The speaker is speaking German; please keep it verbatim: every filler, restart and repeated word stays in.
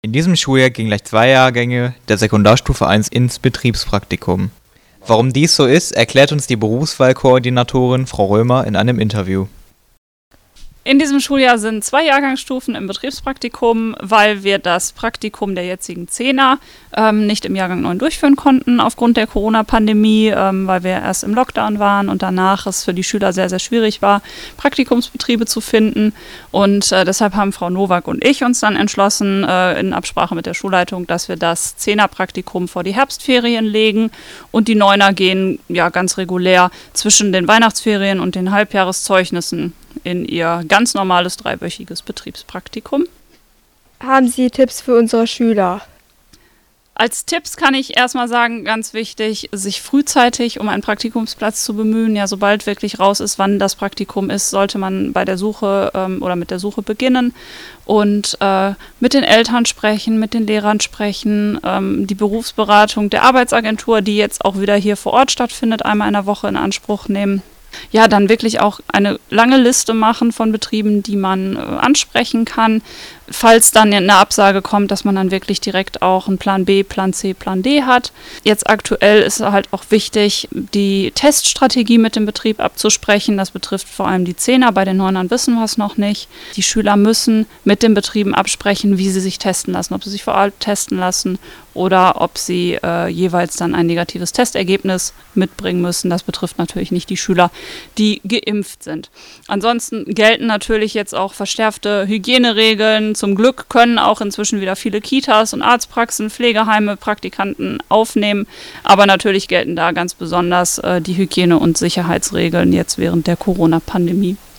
In diesem Schuljahr gingen gleich zwei Jahrgänge der Sekundarstufe eins ins Betriebspraktikum. Warum dies so ist, erklärt uns die Berufswahlkoordinatorin Frau Römer in einem Interview. In diesem Schuljahr sind zwei Jahrgangsstufen im Betriebspraktikum, weil wir das Praktikum der jetzigen Zehner ähm, nicht im Jahrgang neun durchführen konnten aufgrund der Corona-Pandemie, ähm, weil wir erst im Lockdown waren und danach es für die Schüler sehr, sehr schwierig war, Praktikumsbetriebe zu finden. Und äh, deshalb haben Frau Nowak und ich uns dann entschlossen, äh, in Absprache mit der Schulleitung, dass wir das Zehner-Praktikum vor die Herbstferien legen und die Neuner gehen ja ganz regulär zwischen den Weihnachtsferien und den Halbjahreszeugnissen in ihr ganz normales dreiwöchiges Betriebspraktikum. Haben Sie Tipps für unsere Schüler? Als Tipps kann ich erstmal sagen, ganz wichtig, sich frühzeitig um einen Praktikumsplatz zu bemühen. Ja, sobald wirklich raus ist, wann das Praktikum ist, sollte man bei der Suche ähm, oder mit der Suche beginnen und äh, mit den Eltern sprechen, mit den Lehrern sprechen, ähm, die Berufsberatung der Arbeitsagentur, die jetzt auch wieder hier vor Ort stattfindet, einmal in der Woche in Anspruch nehmen. Ja, dann wirklich auch eine lange Liste machen von Betrieben, die man äh, ansprechen kann, falls dann eine Absage kommt, dass man dann wirklich direkt auch einen Plan B, Plan C, Plan D hat. Jetzt aktuell ist halt auch wichtig, die Teststrategie mit dem Betrieb abzusprechen. Das betrifft vor allem die Zehner, bei den Neunern wissen wir es noch nicht. Die Schüler müssen mit den Betrieben absprechen, wie sie sich testen lassen, ob sie sich vor Ort testen lassen oder ob sie äh, jeweils dann ein negatives Testergebnis mitbringen müssen. Das betrifft natürlich nicht die Schüler, die geimpft sind. Ansonsten gelten natürlich jetzt auch verschärfte Hygieneregeln. Zum Glück können auch inzwischen wieder viele Kitas und Arztpraxen, Pflegeheime, Praktikanten aufnehmen. Aber natürlich gelten da ganz besonders äh, die Hygiene- und Sicherheitsregeln jetzt während der Corona-Pandemie.